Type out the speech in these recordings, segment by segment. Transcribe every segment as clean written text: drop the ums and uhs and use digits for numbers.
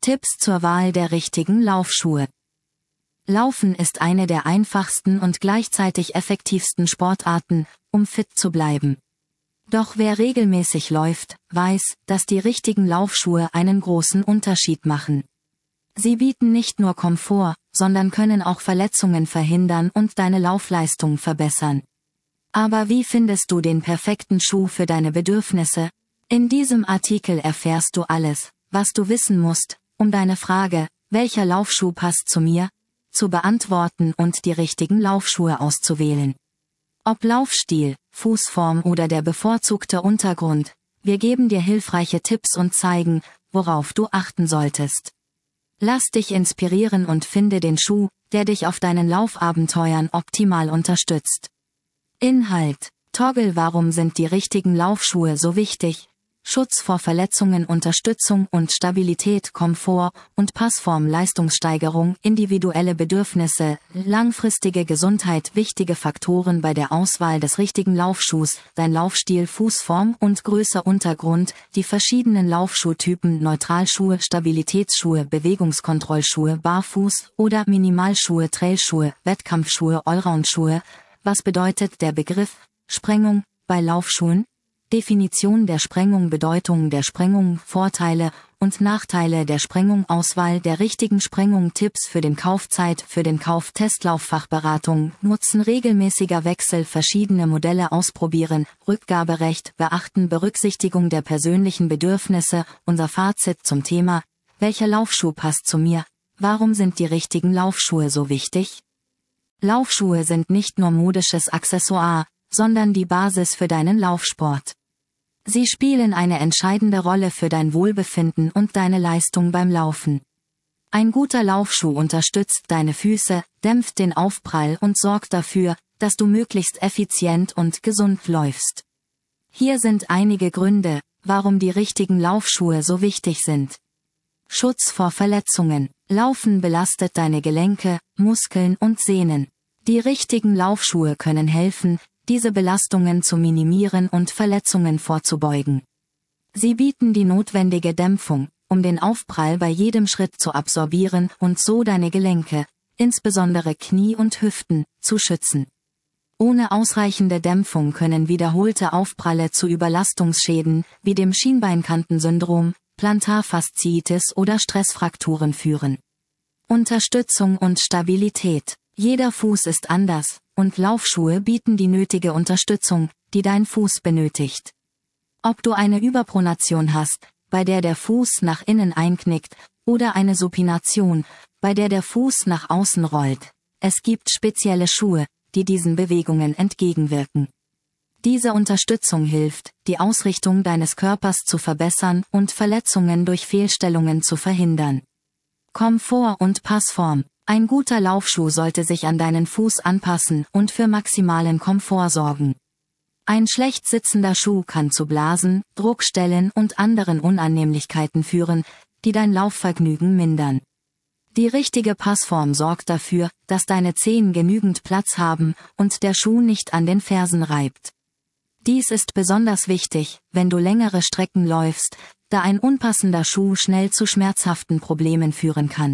Tipps zur Wahl der richtigen Laufschuhe. Laufen ist eine der einfachsten und gleichzeitig effektivsten Sportarten, um fit zu bleiben. Doch wer regelmäßig läuft, weiß, dass die richtigen Laufschuhe einen großen Unterschied machen. Sie bieten nicht nur Komfort, sondern können auch Verletzungen verhindern und deine Laufleistung verbessern. Aber wie findest du den perfekten Schuh für deine Bedürfnisse? In diesem Artikel erfährst du alles, was du wissen musst, um deine Frage, welcher Laufschuh passt zu mir, zu beantworten und die richtigen Laufschuhe auszuwählen. Ob Laufstil, Fußform oder der bevorzugte Untergrund, wir geben dir hilfreiche Tipps und zeigen, worauf du achten solltest. Lass dich inspirieren und finde den Schuh, der dich auf deinen Laufabenteuern optimal unterstützt. Inhalt: Toggle. Warum sind die richtigen Laufschuhe so wichtig? Schutz vor Verletzungen, Unterstützung und Stabilität, Komfort und Passform, Leistungssteigerung, individuelle Bedürfnisse, langfristige Gesundheit. Wichtige Faktoren bei der Auswahl des richtigen Laufschuhs: dein Laufstil, Fußform und Größe, Untergrund, die verschiedenen Laufschuhtypen, Neutralschuhe, Stabilitätsschuhe, Bewegungskontrollschuhe, Barfuß- oder Minimalschuhe, Trailschuhe, Wettkampfschuhe, Allroundschuhe. Was bedeutet der Begriff Sprengung bei Laufschuhen? Definition der Sprengung, Bedeutung der Sprengung, Vorteile und Nachteile der Sprengung, Auswahl der richtigen Sprengung, Tipps für den Kauf, Zeit für den Kauf, Testlauffachberatung, Nutzen regelmäßiger Wechsel, verschiedene Modelle ausprobieren, Rückgaberecht, beachten, Berücksichtigung der persönlichen Bedürfnisse. Unser Fazit zum Thema: welcher Laufschuh passt zu mir? Warum sind die richtigen Laufschuhe so wichtig? Laufschuhe sind nicht nur modisches Accessoire, sondern die Basis für deinen Laufsport. Sie spielen eine entscheidende Rolle für dein Wohlbefinden und deine Leistung beim Laufen. Ein guter Laufschuh unterstützt deine Füße, dämpft den Aufprall und sorgt dafür, dass du möglichst effizient und gesund läufst. Hier sind einige Gründe, warum die richtigen Laufschuhe so wichtig sind. Schutz vor Verletzungen. Laufen belastet deine Gelenke, Muskeln und Sehnen. Die richtigen Laufschuhe können helfen, diese Belastungen zu minimieren und Verletzungen vorzubeugen. Sie bieten die notwendige Dämpfung, um den Aufprall bei jedem Schritt zu absorbieren und so deine Gelenke, insbesondere Knie und Hüften, zu schützen. Ohne ausreichende Dämpfung können wiederholte Aufpralle zu Überlastungsschäden wie dem Schienbeinkantensyndrom, Plantarfasziitis oder Stressfrakturen führen. Unterstützung und Stabilität. Jeder Fuß ist anders, und Laufschuhe bieten die nötige Unterstützung, die dein Fuß benötigt. Ob du eine Überpronation hast, bei der der Fuß nach innen einknickt, oder eine Supination, bei der der Fuß nach außen rollt, es gibt spezielle Schuhe, die diesen Bewegungen entgegenwirken. Diese Unterstützung hilft, die Ausrichtung deines Körpers zu verbessern und Verletzungen durch Fehlstellungen zu verhindern. Komfort und Passform. Ein guter Laufschuh sollte sich an deinen Fuß anpassen und für maximalen Komfort sorgen. Ein schlecht sitzender Schuh kann zu Blasen, Druckstellen und anderen Unannehmlichkeiten führen, die dein Laufvergnügen mindern. Die richtige Passform sorgt dafür, dass deine Zehen genügend Platz haben und der Schuh nicht an den Fersen reibt. Dies ist besonders wichtig, wenn du längere Strecken läufst, da ein unpassender Schuh schnell zu schmerzhaften Problemen führen kann.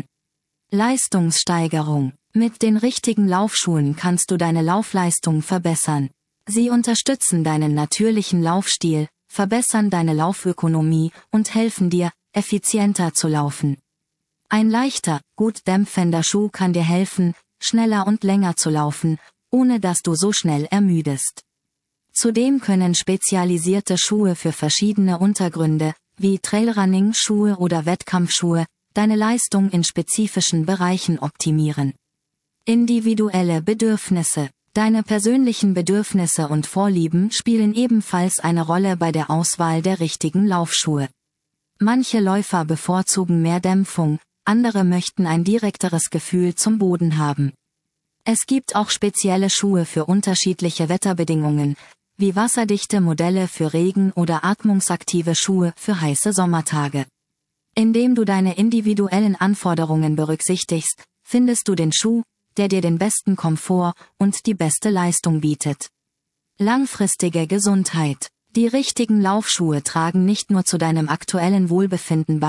Leistungssteigerung. Mit den richtigen Laufschuhen kannst du deine Laufleistung verbessern. Sie unterstützen deinen natürlichen Laufstil, verbessern deine Laufökonomie und helfen dir, effizienter zu laufen. Ein leichter, gut dämpfender Schuh kann dir helfen, schneller und länger zu laufen, ohne dass du so schnell ermüdest. Zudem können spezialisierte Schuhe für verschiedene Untergründe, wie Trailrunning-Schuhe oder Wettkampfschuhe, deine Leistung in spezifischen Bereichen optimieren. Individuelle Bedürfnisse. Deine persönlichen Bedürfnisse und Vorlieben spielen ebenfalls eine Rolle bei der Auswahl der richtigen Laufschuhe. Manche Läufer bevorzugen mehr Dämpfung, andere möchten ein direkteres Gefühl zum Boden haben. Es gibt auch spezielle Schuhe für unterschiedliche Wetterbedingungen, wie wasserdichte Modelle für Regen oder atmungsaktive Schuhe für heiße Sommertage. Indem du deine individuellen Anforderungen berücksichtigst, findest du den Schuh, der dir den besten Komfort und die beste Leistung bietet. Langfristige Gesundheit. Die richtigen Laufschuhe tragen nicht nur zu deinem aktuellen Wohlbefinden bei,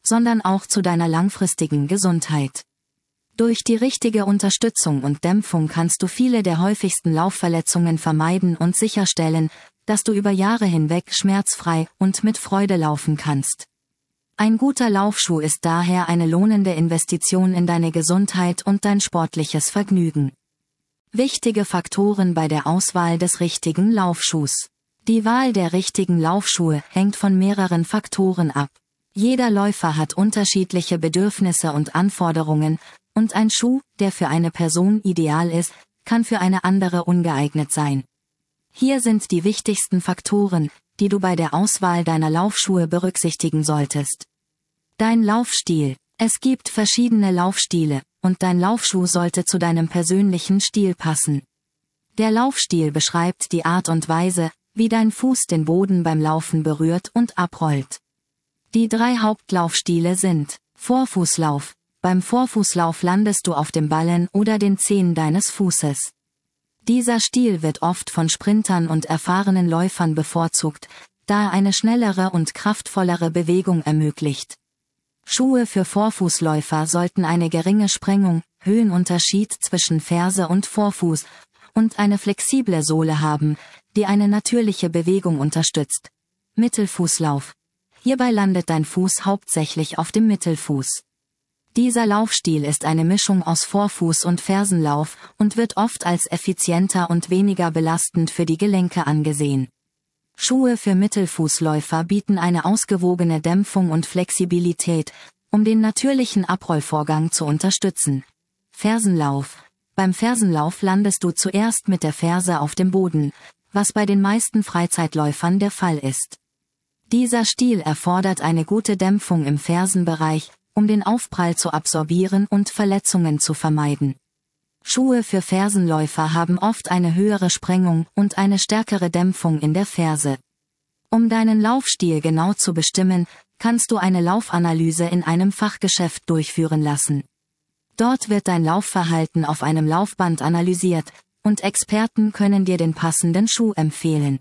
sondern auch zu deiner langfristigen Gesundheit. Durch die richtige Unterstützung und Dämpfung kannst du viele der häufigsten Laufverletzungen vermeiden und sicherstellen, dass du über Jahre hinweg schmerzfrei und mit Freude laufen kannst. Ein guter Laufschuh ist daher eine lohnende Investition in deine Gesundheit und dein sportliches Vergnügen. Wichtige Faktoren bei der Auswahl des richtigen Laufschuhs. Die Wahl der richtigen Laufschuhe hängt von mehreren Faktoren ab. Jeder Läufer hat unterschiedliche Bedürfnisse und Anforderungen, und ein Schuh, der für eine Person ideal ist, kann für eine andere ungeeignet sein. Hier sind die wichtigsten Faktoren, die du bei der Auswahl deiner Laufschuhe berücksichtigen solltest. Dein Laufstil. Es gibt verschiedene Laufstile, und dein Laufschuh sollte zu deinem persönlichen Stil passen. Der Laufstil beschreibt die Art und Weise, wie dein Fuß den Boden beim Laufen berührt und abrollt. Die 3 Hauptlaufstile sind: Vorfußlauf. Beim Vorfußlauf landest du auf dem Ballen oder den Zehen deines Fußes. Dieser Stil wird oft von Sprintern und erfahrenen Läufern bevorzugt, da er eine schnellere und kraftvollere Bewegung ermöglicht. Schuhe für Vorfußläufer sollten eine geringe Sprengung, Höhenunterschied zwischen Ferse und Vorfuß und eine flexible Sohle haben, die eine natürliche Bewegung unterstützt. Mittelfußlauf. Hierbei landet dein Fuß hauptsächlich auf dem Mittelfuß. Dieser Laufstil ist eine Mischung aus Vorfuß- und Fersenlauf und wird oft als effizienter und weniger belastend für die Gelenke angesehen. Schuhe für Mittelfußläufer bieten eine ausgewogene Dämpfung und Flexibilität, um den natürlichen Abrollvorgang zu unterstützen. Fersenlauf. Beim Fersenlauf landest du zuerst mit der Ferse auf dem Boden, was bei den meisten Freizeitläufern der Fall ist. Dieser Stil erfordert eine gute Dämpfung im Fersenbereich, um den Aufprall zu absorbieren und Verletzungen zu vermeiden. Schuhe für Fersenläufer haben oft eine höhere Sprengung und eine stärkere Dämpfung in der Ferse. Um deinen Laufstil genau zu bestimmen, kannst du eine Laufanalyse in einem Fachgeschäft durchführen lassen. Dort wird dein Laufverhalten auf einem Laufband analysiert, und Experten können dir den passenden Schuh empfehlen.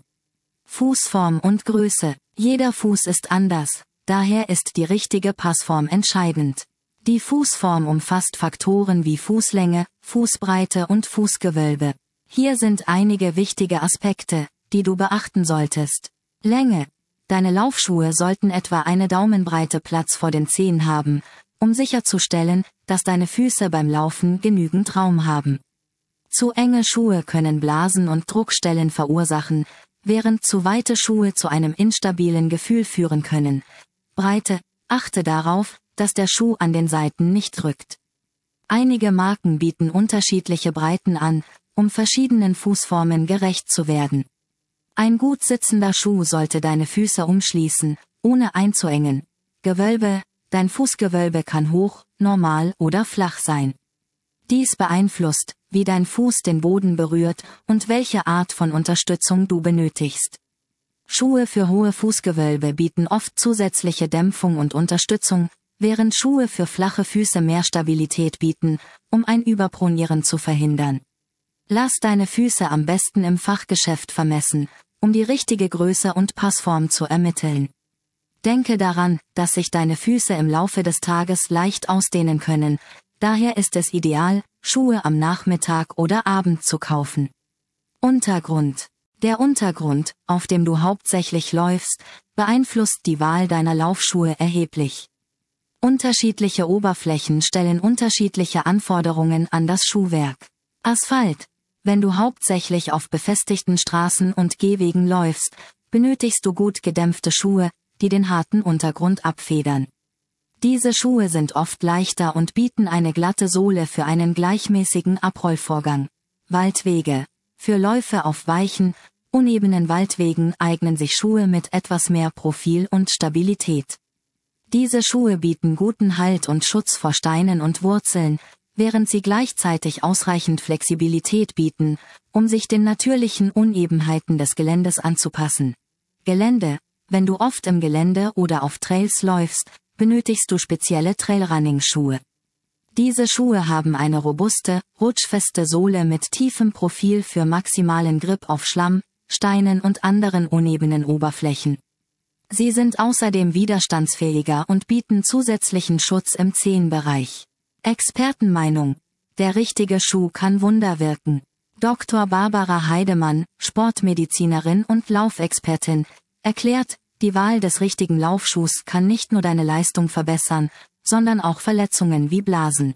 Fußform und Größe. Jeder Fuß ist anders. Daher ist die richtige Passform entscheidend. Die Fußform umfasst Faktoren wie Fußlänge, Fußbreite und Fußgewölbe. Hier sind einige wichtige Aspekte, die du beachten solltest. Länge. Deine Laufschuhe sollten etwa eine Daumenbreite Platz vor den Zehen haben, um sicherzustellen, dass deine Füße beim Laufen genügend Raum haben. Zu enge Schuhe können Blasen und Druckstellen verursachen, während zu weite Schuhe zu einem instabilen Gefühl führen können. Breite. Achte darauf, dass der Schuh an den Seiten nicht drückt. Einige Marken bieten unterschiedliche Breiten an, um verschiedenen Fußformen gerecht zu werden. Ein gut sitzender Schuh sollte deine Füße umschließen, ohne einzuengen. Gewölbe. Dein Fußgewölbe kann hoch, normal oder flach sein. Dies beeinflusst, wie dein Fuß den Boden berührt und welche Art von Unterstützung du benötigst. Schuhe für hohe Fußgewölbe bieten oft zusätzliche Dämpfung und Unterstützung, während Schuhe für flache Füße mehr Stabilität bieten, um ein Überpronieren zu verhindern. Lass deine Füße am besten im Fachgeschäft vermessen, um die richtige Größe und Passform zu ermitteln. Denke daran, dass sich deine Füße im Laufe des Tages leicht ausdehnen können, daher ist es ideal, Schuhe am Nachmittag oder Abend zu kaufen. Untergrund. Der Untergrund, auf dem du hauptsächlich läufst, beeinflusst die Wahl deiner Laufschuhe erheblich. Unterschiedliche Oberflächen stellen unterschiedliche Anforderungen an das Schuhwerk. Asphalt. Wenn du hauptsächlich auf befestigten Straßen und Gehwegen läufst, benötigst du gut gedämpfte Schuhe, die den harten Untergrund abfedern. Diese Schuhe sind oft leichter und bieten eine glatte Sohle für einen gleichmäßigen Abrollvorgang. Waldwege. Für Läufe auf weichen, unebenen Waldwegen eignen sich Schuhe mit etwas mehr Profil und Stabilität. Diese Schuhe bieten guten Halt und Schutz vor Steinen und Wurzeln, während sie gleichzeitig ausreichend Flexibilität bieten, um sich den natürlichen Unebenheiten des Geländes anzupassen. Gelände. Wenn du oft im Gelände oder auf Trails läufst, benötigst du spezielle Trailrunning-Schuhe. Diese Schuhe haben eine robuste, rutschfeste Sohle mit tiefem Profil für maximalen Grip auf Schlamm, Steinen und anderen unebenen Oberflächen. Sie sind außerdem widerstandsfähiger und bieten zusätzlichen Schutz im Zehenbereich. Expertenmeinung: Der richtige Schuh kann Wunder wirken. Dr. Barbara Heidemann, Sportmedizinerin und Laufexpertin, erklärt, die Wahl des richtigen Laufschuhs kann nicht nur deine Leistung verbessern, sondern auch Verletzungen wie Blasen,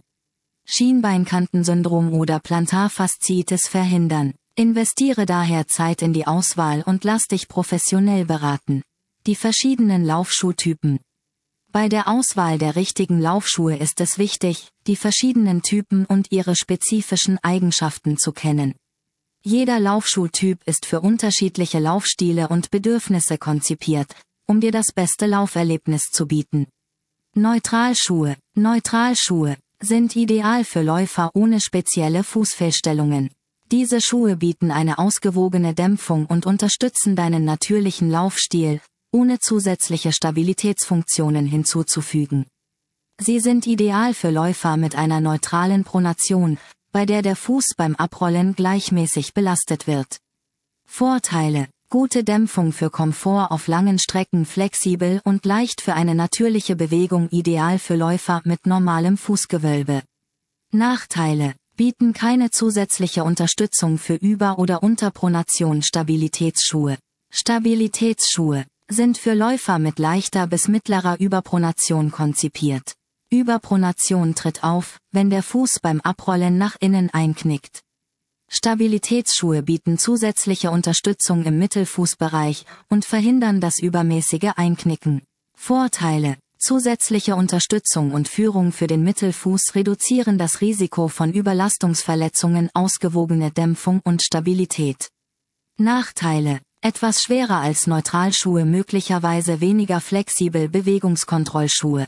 Schienbeinkantensyndrom oder Plantarfasziitis verhindern. Investiere daher Zeit in die Auswahl und lass dich professionell beraten. Die verschiedenen Laufschuhtypen. Bei der Auswahl der richtigen Laufschuhe ist es wichtig, die verschiedenen Typen und ihre spezifischen Eigenschaften zu kennen. Jeder Laufschuhtyp ist für unterschiedliche Laufstile und Bedürfnisse konzipiert, um dir das beste Lauferlebnis zu bieten. Neutralschuhe. Neutralschuhe sind ideal für Läufer ohne spezielle Fußfehlstellungen. Diese Schuhe bieten eine ausgewogene Dämpfung und unterstützen deinen natürlichen Laufstil, ohne zusätzliche Stabilitätsfunktionen hinzuzufügen. Sie sind ideal für Läufer mit einer neutralen Pronation, bei der der Fuß beim Abrollen gleichmäßig belastet wird. Vorteile: Gute Dämpfung für Komfort auf langen Strecken, flexibel und leicht für eine natürliche Bewegung, ideal für Läufer mit normalem Fußgewölbe. Nachteile: Bieten keine zusätzliche Unterstützung für Über- oder Unterpronation. Stabilitätsschuhe. Stabilitätsschuhe sind für Läufer mit leichter bis mittlerer Überpronation konzipiert. Überpronation tritt auf, wenn der Fuß beim Abrollen nach innen einknickt. Stabilitätsschuhe bieten zusätzliche Unterstützung im Mittelfußbereich und verhindern das übermäßige Einknicken. Vorteile: Zusätzliche Unterstützung und Führung für den Mittelfuß reduzieren das Risiko von Überlastungsverletzungen, ausgewogene Dämpfung und Stabilität. Nachteile: Etwas schwerer als Neutralschuhe, möglicherweise weniger flexibel. Bewegungskontrollschuhe.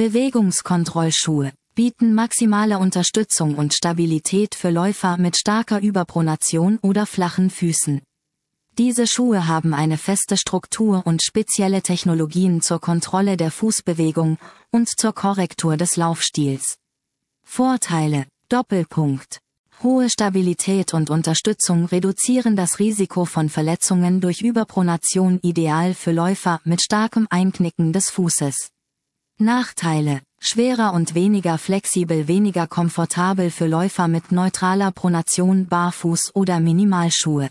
Bewegungskontrollschuhe bieten maximale Unterstützung und Stabilität für Läufer mit starker Überpronation oder flachen Füßen. Diese Schuhe haben eine feste Struktur und spezielle Technologien zur Kontrolle der Fußbewegung und zur Korrektur des Laufstils. Vorteile: Doppelpunkt. Hohe Stabilität und Unterstützung reduzieren das Risiko von Verletzungen durch Überpronation, ideal für Läufer mit starkem Einknicken des Fußes. Nachteile: Schwerer und weniger flexibel, weniger komfortabel für Läufer mit neutraler Pronation. Barfuß- oder Minimalschuhe.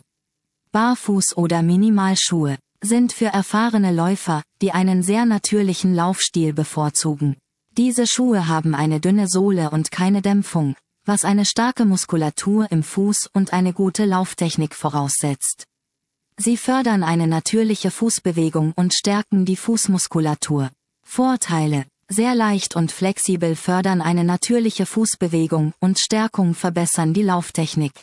Barfuß- oder Minimalschuhe sind für erfahrene Läufer, die einen sehr natürlichen Laufstil bevorzugen. Diese Schuhe haben eine dünne Sohle und keine Dämpfung, was eine starke Muskulatur im Fuß und eine gute Lauftechnik voraussetzt. Sie fördern eine natürliche Fußbewegung und stärken die Fußmuskulatur. Vorteile: Sehr leicht und flexibel, fördern eine natürliche Fußbewegung und Stärkung, verbessern die Lauftechnik.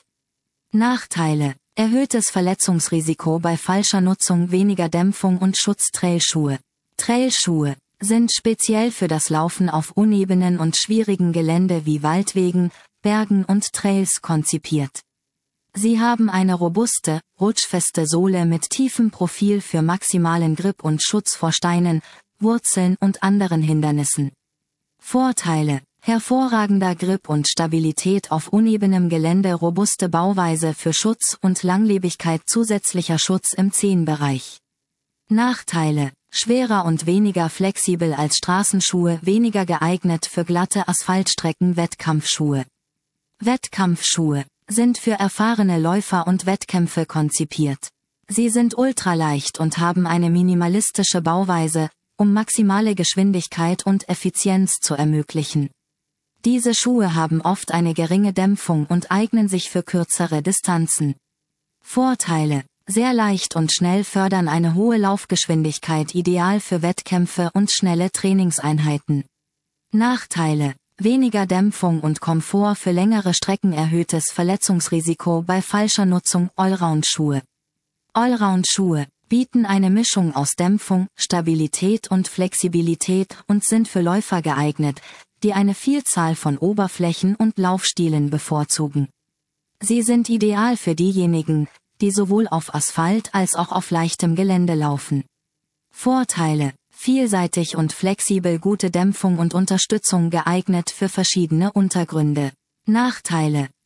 Nachteile: Erhöhtes Verletzungsrisiko bei falscher Nutzung, weniger Dämpfung und Schutz. Trailschuhe. Trailschuhe sind speziell für das Laufen auf unebenen und schwierigen Gelände wie Waldwegen, Bergen und Trails konzipiert. Sie haben eine robuste, rutschfeste Sohle mit tiefem Profil für maximalen Grip und Schutz vor Steinen, Wurzeln und anderen Hindernissen. Vorteile: Hervorragender Grip und Stabilität auf unebenem Gelände, robuste Bauweise für Schutz und Langlebigkeit, zusätzlicher Schutz im Zehenbereich. Nachteile: Schwerer und weniger flexibel als Straßenschuhe, weniger geeignet für glatte Asphaltstrecken. Wettkampfschuhe. Wettkampfschuhe sind für erfahrene Läufer und Wettkämpfe konzipiert. Sie sind ultraleicht und haben eine minimalistische Bauweise, um maximale Geschwindigkeit und Effizienz zu ermöglichen. Diese Schuhe haben oft eine geringe Dämpfung und eignen sich für kürzere Distanzen. Vorteile: Sehr leicht und schnell, fördern eine hohe Laufgeschwindigkeit, ideal für Wettkämpfe und schnelle Trainingseinheiten. Nachteile: Weniger Dämpfung und Komfort für längere Strecken, erhöhtes Verletzungsrisiko bei falscher Nutzung. Allround-Schuhe. Allround-Schuhe bieten eine Mischung aus Dämpfung, Stabilität und Flexibilität und sind für Läufer geeignet, die eine Vielzahl von Oberflächen und Laufstilen bevorzugen. Sie sind ideal für diejenigen, die sowohl auf Asphalt als auch auf leichtem Gelände laufen. Vorteile: Vielseitig und flexibel, gute Dämpfung und Unterstützung, geeignet für verschiedene Untergründe. Nachteile: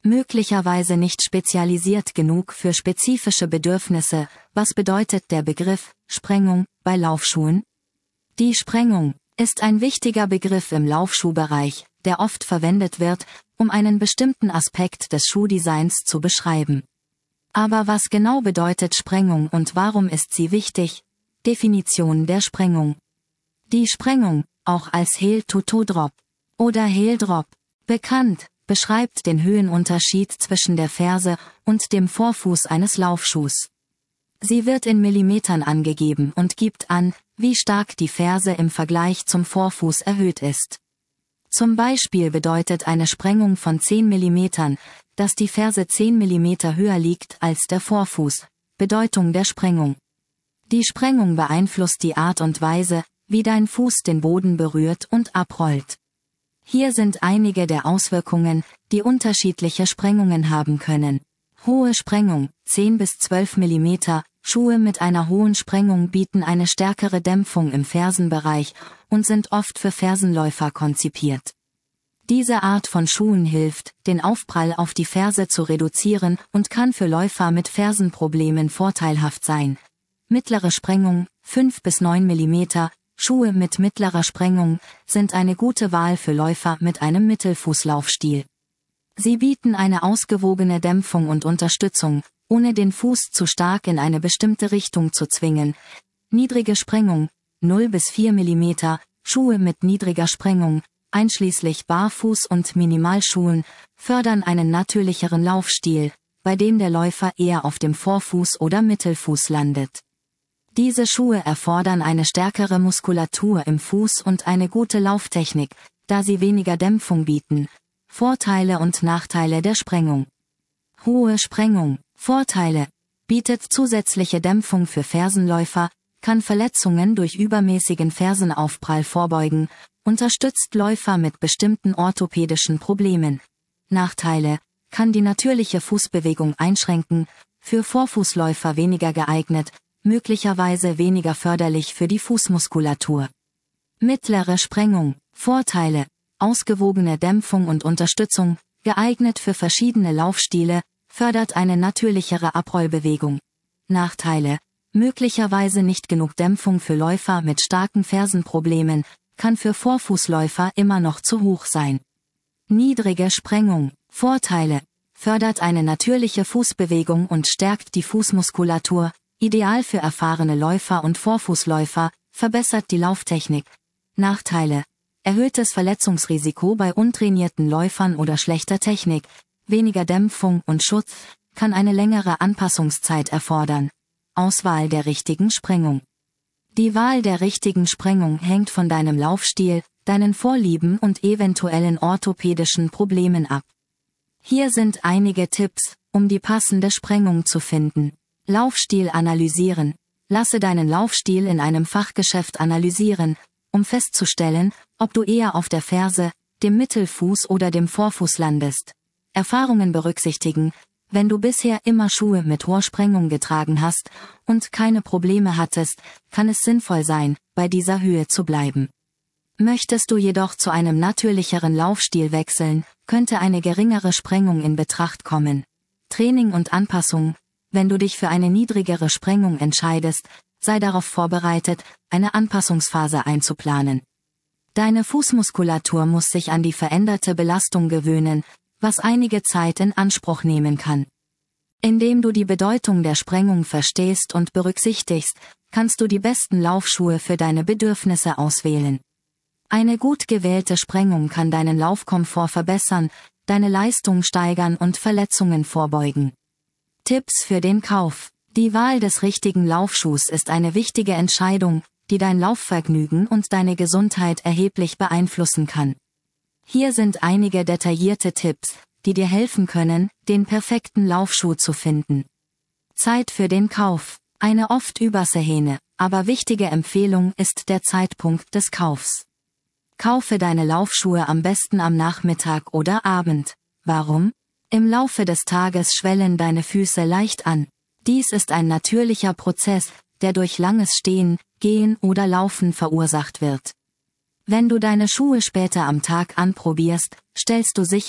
Möglicherweise nicht spezialisiert genug für spezifische Bedürfnisse. Was bedeutet der Begriff Sprengung bei Laufschuhen? Die Sprengung ist ein wichtiger Begriff im Laufschuhbereich, der oft verwendet wird, um einen bestimmten Aspekt des Schuhdesigns zu beschreiben. Aber was genau bedeutet Sprengung und warum ist sie wichtig? Definition der Sprengung. Die Sprengung, auch als Heel-to-Toe-Drop oder Heel-Drop bekannt, beschreibt den Höhenunterschied zwischen der Ferse und dem Vorfuß eines Laufschuhs. Sie wird in Millimetern angegeben und gibt an, wie stark die Ferse im Vergleich zum Vorfuß erhöht ist. Zum Beispiel bedeutet eine Sprengung von 10 mm, dass die Ferse 10 mm höher liegt als der Vorfuß. Bedeutung der Sprengung. Die Sprengung beeinflusst die Art und Weise, wie dein Fuß den Boden berührt und abrollt. Hier sind einige der Auswirkungen, die unterschiedliche Sprengungen haben können. Hohe Sprengung, 10 bis 12 mm. Schuhe mit einer hohen Sprengung bieten eine stärkere Dämpfung im Fersenbereich und sind oft für Fersenläufer konzipiert. Diese Art von Schuhen hilft, den Aufprall auf die Ferse zu reduzieren und kann für Läufer mit Fersenproblemen vorteilhaft sein. Mittlere Sprengung, 5 bis 9 mm. Schuhe mit mittlerer Sprengung sind eine gute Wahl für Läufer mit einem Mittelfußlaufstil. Sie bieten eine ausgewogene Dämpfung und Unterstützung, ohne den Fuß zu stark in eine bestimmte Richtung zu zwingen. Niedrige Sprengung, 0 bis 4 mm. Schuhe mit niedriger Sprengung, einschließlich Barfuß- und Minimalschuhen, fördern einen natürlicheren Laufstil, bei dem der Läufer eher auf dem Vorfuß oder Mittelfuß landet. Diese Schuhe erfordern eine stärkere Muskulatur im Fuß und eine gute Lauftechnik, da sie weniger Dämpfung bieten. Vorteile und Nachteile der Sprengung. Hohe Sprengung. Vorteile. Bietet zusätzliche Dämpfung für Fersenläufer, kann Verletzungen durch übermäßigen Fersenaufprall vorbeugen, unterstützt Läufer mit bestimmten orthopädischen Problemen. Nachteile. Kann die natürliche Fußbewegung einschränken, für Vorfußläufer weniger geeignet, möglicherweise weniger förderlich für die Fußmuskulatur. Mittlere Sprengung. Vorteile. Ausgewogene Dämpfung und Unterstützung, geeignet für verschiedene Laufstile, fördert eine natürlichere Abrollbewegung. Nachteile. Möglicherweise nicht genug Dämpfung für Läufer mit starken Fersenproblemen, kann für Vorfußläufer immer noch zu hoch sein. Niedrige Sprengung. Vorteile. Fördert eine natürliche Fußbewegung und stärkt die Fußmuskulatur, ideal für erfahrene Läufer und Vorfußläufer, verbessert die Lauftechnik. Nachteile. Erhöhtes Verletzungsrisiko bei untrainierten Läufern oder schlechter Technik, weniger Dämpfung und Schutz, kann eine längere Anpassungszeit erfordern. Auswahl der richtigen Sprengung. Die Wahl der richtigen Sprengung hängt von deinem Laufstil, deinen Vorlieben und eventuellen orthopädischen Problemen ab. Hier sind einige Tipps, um die passende Sprengung zu finden. Laufstil analysieren. Lasse deinen Laufstil in einem Fachgeschäft analysieren, um festzustellen, ob du eher auf der Ferse, dem Mittelfuß oder dem Vorfuß landest. Erfahrungen berücksichtigen. Wenn du bisher immer Schuhe mit hoher Sprengung getragen hast und keine Probleme hattest, kann es sinnvoll sein, bei dieser Höhe zu bleiben. Möchtest du jedoch zu einem natürlicheren Laufstil wechseln, könnte eine geringere Sprengung in Betracht kommen. Training und Anpassung. Wenn du dich für eine niedrigere Sprengung entscheidest, sei darauf vorbereitet, eine Anpassungsphase einzuplanen. Deine Fußmuskulatur muss sich an die veränderte Belastung gewöhnen, was einige Zeit in Anspruch nehmen kann. Indem du die Bedeutung der Sprengung verstehst und berücksichtigst, kannst du die besten Laufschuhe für deine Bedürfnisse auswählen. Eine gut gewählte Sprengung kann deinen Laufkomfort verbessern, deine Leistung steigern und Verletzungen vorbeugen. Tipps für den Kauf. Die Wahl des richtigen Laufschuhs ist eine wichtige Entscheidung, die dein Laufvergnügen und deine Gesundheit erheblich beeinflussen kann. Hier sind einige detaillierte Tipps, die dir helfen können, den perfekten Laufschuh zu finden. Zeit für den Kauf. Eine oft übersehene, aber wichtige Empfehlung ist der Zeitpunkt des Kaufs. Kaufe deine Laufschuhe am besten am Nachmittag oder Abend. Warum? Im Laufe des Tages schwellen deine Füße leicht an. Dies ist ein natürlicher Prozess, der durch langes Stehen, Gehen oder Laufen verursacht wird. Wenn du deine Schuhe später am Tag anprobierst, stellst du sicher,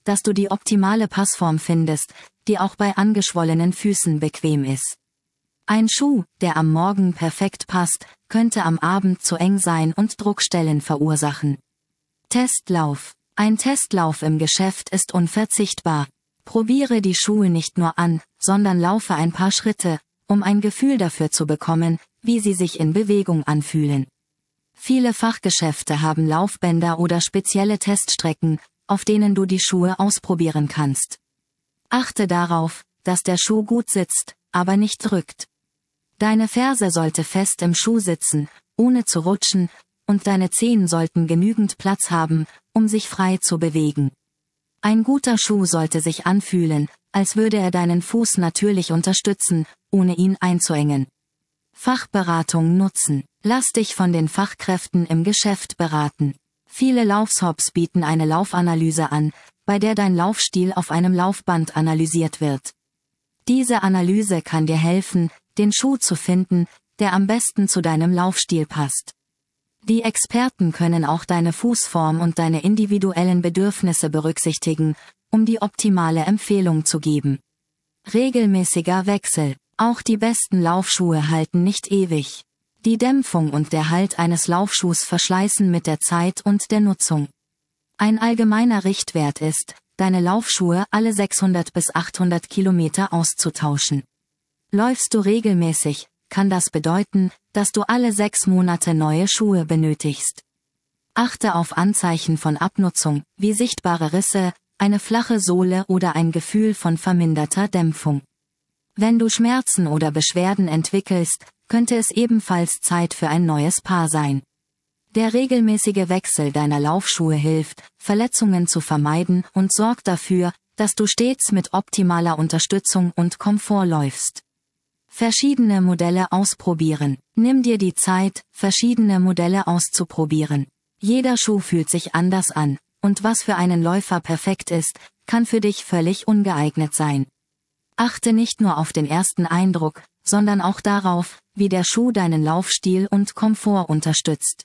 dass du die optimale Passform findest, die auch bei angeschwollenen Füßen bequem ist. Ein Schuh, der am Morgen perfekt passt, könnte am Abend zu eng sein und Druckstellen verursachen. Testlauf. Ein Testlauf im Geschäft ist unverzichtbar. Probiere die Schuhe nicht nur an, sondern laufe ein paar Schritte, um ein Gefühl dafür zu bekommen, wie sie sich in Bewegung anfühlen. Viele Fachgeschäfte haben Laufbänder oder spezielle Teststrecken, auf denen du die Schuhe ausprobieren kannst. Achte darauf, dass der Schuh gut sitzt, aber nicht drückt. Deine Ferse sollte fest im Schuh sitzen, ohne zu rutschen, und deine Zehen sollten genügend Platz haben, um sich frei zu bewegen. Ein guter Schuh sollte sich anfühlen, als würde er deinen Fuß natürlich unterstützen, ohne ihn einzuengen. Fachberatung nutzen. Lass dich von den Fachkräften im Geschäft beraten. Viele Laufshops bieten eine Laufanalyse an, bei der dein Laufstil auf einem Laufband analysiert wird. Diese Analyse kann dir helfen, den Schuh zu finden, der am besten zu deinem Laufstil passt. Die Experten können auch deine Fußform und deine individuellen Bedürfnisse berücksichtigen, um die optimale Empfehlung zu geben. Regelmäßiger Wechsel. Auch die besten Laufschuhe halten nicht ewig. Die Dämpfung und der Halt eines Laufschuhs verschleißen mit der Zeit und der Nutzung. Ein allgemeiner Richtwert ist, deine Laufschuhe alle 600 bis 800 Kilometer auszutauschen. Läufst du regelmäßig, kann das bedeuten, dass du alle 6 Monate neue Schuhe benötigst. Achte auf Anzeichen von Abnutzung, wie sichtbare Risse, eine flache Sohle oder ein Gefühl von verminderter Dämpfung. Wenn du Schmerzen oder Beschwerden entwickelst, könnte es ebenfalls Zeit für ein neues Paar sein. Der regelmäßige Wechsel deiner Laufschuhe hilft, Verletzungen zu vermeiden und sorgt dafür, dass du stets mit optimaler Unterstützung und Komfort läufst. Verschiedene Modelle ausprobieren. Nimm dir die Zeit, verschiedene Modelle auszuprobieren. Jeder Schuh fühlt sich anders an, und was für einen Läufer perfekt ist, kann für dich völlig ungeeignet sein. Achte nicht nur auf den ersten Eindruck, sondern auch darauf, wie der Schuh deinen Laufstil und Komfort unterstützt.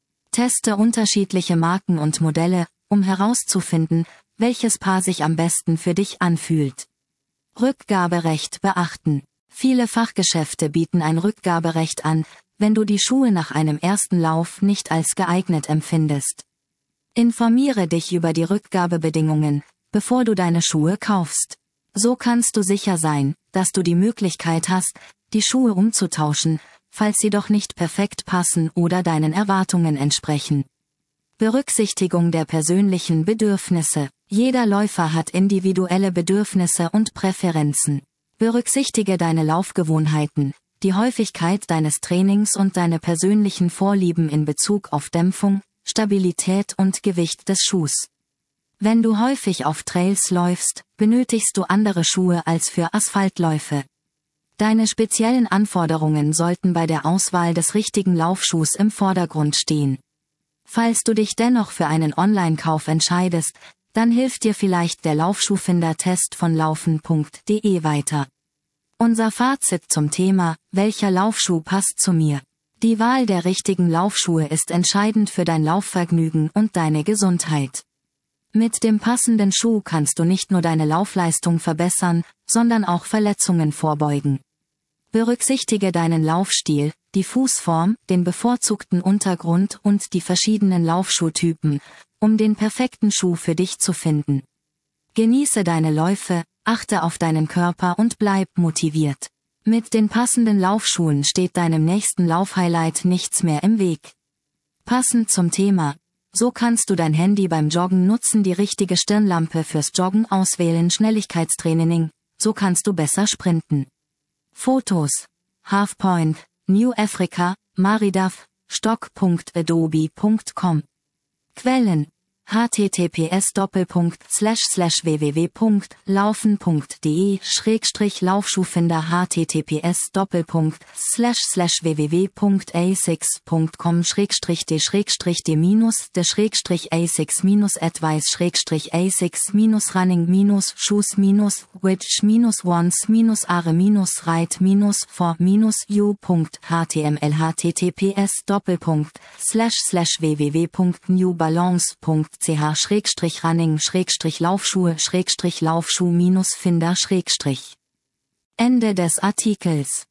Teste unterschiedliche Marken und Modelle, um herauszufinden, welches Paar sich am besten für dich anfühlt. Rückgaberecht beachten. Viele Fachgeschäfte bieten ein Rückgaberecht an, wenn du die Schuhe nach einem ersten Lauf nicht als geeignet empfindest. Informiere dich über die Rückgabebedingungen, bevor du deine Schuhe kaufst. So kannst du sicher sein, dass du die Möglichkeit hast, die Schuhe umzutauschen, falls sie doch nicht perfekt passen oder deinen Erwartungen entsprechen. Berücksichtigung der persönlichen Bedürfnisse. Jeder Läufer hat individuelle Bedürfnisse und Präferenzen. Berücksichtige deine Laufgewohnheiten, die Häufigkeit deines Trainings und deine persönlichen Vorlieben in Bezug auf Dämpfung, Stabilität und Gewicht des Schuhs. Wenn du häufig auf Trails läufst, benötigst du andere Schuhe als für Asphaltläufe. Deine speziellen Anforderungen sollten bei der Auswahl des richtigen Laufschuhs im Vordergrund stehen. Falls du dich dennoch für einen Online-Kauf entscheidest, dann hilft dir vielleicht der Laufschuhfinder-Test von laufen.de weiter. Unser Fazit zum Thema: Welcher Laufschuh passt zu mir? Die Wahl der richtigen Laufschuhe ist entscheidend für dein Laufvergnügen und deine Gesundheit. Mit dem passenden Schuh kannst du nicht nur deine Laufleistung verbessern, sondern auch Verletzungen vorbeugen. Berücksichtige deinen Laufstil, die Fußform, den bevorzugten Untergrund und die verschiedenen Laufschuhtypen, um den perfekten Schuh für dich zu finden. Genieße deine Läufe, achte auf deinen Körper und bleib motiviert. Mit den passenden Laufschuhen steht deinem nächsten Laufhighlight nichts mehr im Weg. Passend zum Thema: So kannst du dein Handy beim Joggen nutzen, die richtige Stirnlampe fürs Joggen auswählen, Schnelligkeitstraining, so kannst du besser sprinten. Fotos: Halfpoint, New Africa, Maridaf, stock.adobe.com. Quellen: https://www.laufen.de/Laufschuhfinder https://asics-advice-asics-running-shoes-are-ride-for-u.html https://www.newbalance.de running-laufschuhe-Laufschuh-Finder-. Ende des Artikels.